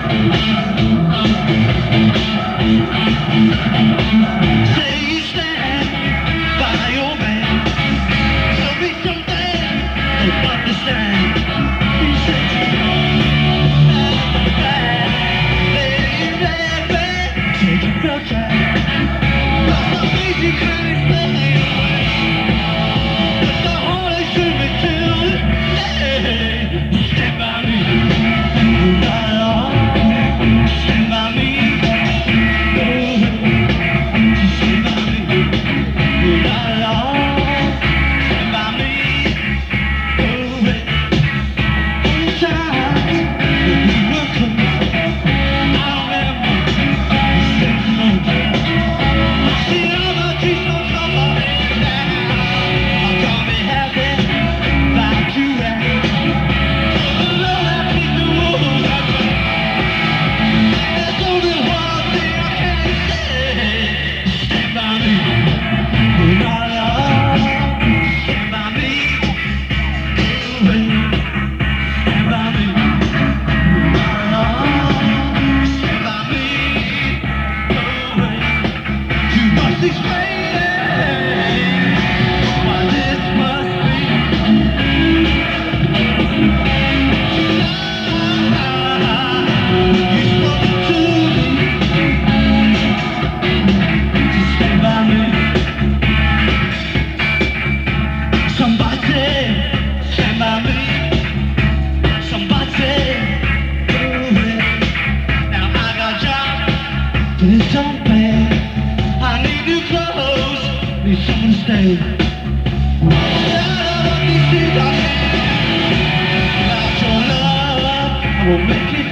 Say you stand by your man. Tell me something don't understand. He said you take a real time. But the easy kind of thing. But the heart is dreaming too. Stand by me. Stand by me. Stand by me. Stand by me. Times we were close. I remember saying no. See, I'm a treat no trouble now. I'm gonna have it like you have. The love that keeps the rules I break. There's only one thing I can say. Stand by me. Not love. Stand by me. Stand by me. Not love. Stand by me. You must explain why this must be. You spoke to me to stand by me. Somebody stand by me. Somebody do it. Now I got a job, but it's so bad. I need new clothes, need someone to stay. These things I need. Without your love, I won't make it